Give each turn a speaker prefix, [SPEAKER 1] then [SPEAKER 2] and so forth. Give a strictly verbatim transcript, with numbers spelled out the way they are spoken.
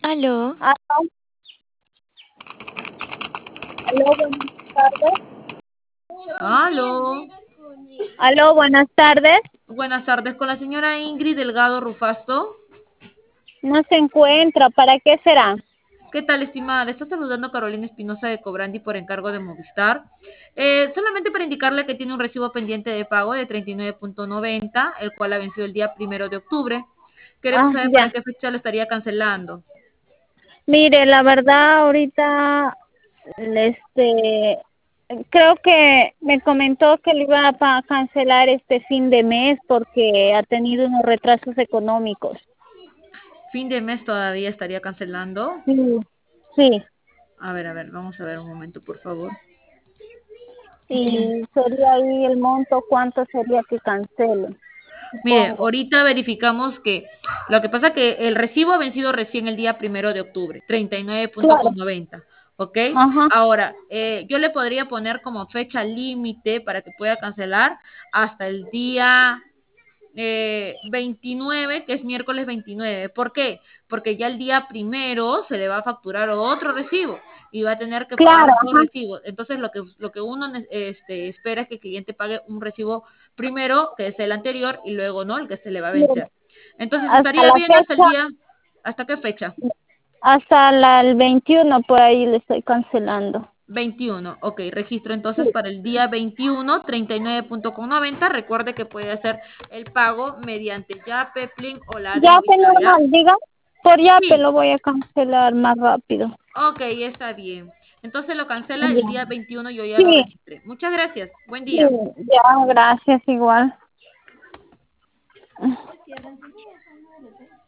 [SPEAKER 1] Aló,
[SPEAKER 2] Aló, aló, buenas tardes.
[SPEAKER 3] Aló,
[SPEAKER 2] Aló, buenas tardes.
[SPEAKER 3] buenas tardes con la señora Ingrid Delgado Rufasto.
[SPEAKER 2] No se encuentra, ¿para qué será?
[SPEAKER 3] ¿Qué tal, estimada? Le está saludando Carolina Espinosa de Cobrandi por encargo de Movistar. Eh, solamente para indicarle que tiene un recibo pendiente de pago de treinta y nueve punto noventa, el cual ha vencido el día primero de octubre. Queremos
[SPEAKER 2] Ah,
[SPEAKER 3] saber para
[SPEAKER 2] ya.
[SPEAKER 3] qué fecha lo estaría cancelando.
[SPEAKER 2] Mire, la verdad, ahorita, este, creo que me comentó que le iba a pa- cancelar este fin de mes porque ha tenido unos retrasos económicos.
[SPEAKER 3] Fin de mes todavía estaría cancelando.
[SPEAKER 2] Sí, sí.
[SPEAKER 3] A ver, a ver, vamos a ver un momento, por favor.
[SPEAKER 2] Y sería ahí el monto, ¿cuánto sería que cancele?
[SPEAKER 3] Mire,
[SPEAKER 2] Supongo.
[SPEAKER 3] ahorita verificamos que lo que pasa que el recibo ha vencido recién el día primero de octubre, treinta y nueve punto
[SPEAKER 2] Claro.
[SPEAKER 3] noventa, ¿ok?
[SPEAKER 2] Ajá.
[SPEAKER 3] Ahora, eh, yo le podría poner como fecha límite para que pueda cancelar hasta el día eh, veintinueve, que es miércoles veintinueve. ¿Por qué? Porque ya el día primero se le va a facturar otro recibo y va a tener que pagar
[SPEAKER 2] Claro,
[SPEAKER 3] dos
[SPEAKER 2] ajá.
[SPEAKER 3] recibos. Entonces, lo que, lo que uno este, espera es que el cliente pague un recibo primero, que es el anterior, y luego no, el que se le va a
[SPEAKER 2] Mire,
[SPEAKER 3] vencer. Entonces,
[SPEAKER 2] hasta
[SPEAKER 3] estaría
[SPEAKER 2] la
[SPEAKER 3] bien hasta el
[SPEAKER 2] fecha.
[SPEAKER 3] día, ¿hasta qué fecha?
[SPEAKER 2] Hasta la, el veintiuno por ahí le estoy cancelando.
[SPEAKER 3] veintiuno, ok, registro entonces
[SPEAKER 2] Sí.
[SPEAKER 3] para el día veintiuno, treinta y nueve punto noventa. Recuerde que puede hacer el pago mediante Yape, Plin o la de
[SPEAKER 2] Yape
[SPEAKER 3] Movistar, ¿ya?
[SPEAKER 2] normal, diga. Por Yape
[SPEAKER 3] Sí,
[SPEAKER 2] lo voy a cancelar más rápido.
[SPEAKER 3] ok, está bien. Entonces lo cancela el
[SPEAKER 2] Ya.
[SPEAKER 3] día veintiuno, yo ya lo
[SPEAKER 2] Sí,
[SPEAKER 3] registré. Muchas gracias. Buen
[SPEAKER 2] sí,
[SPEAKER 3] día.
[SPEAKER 2] ya, gracias igual.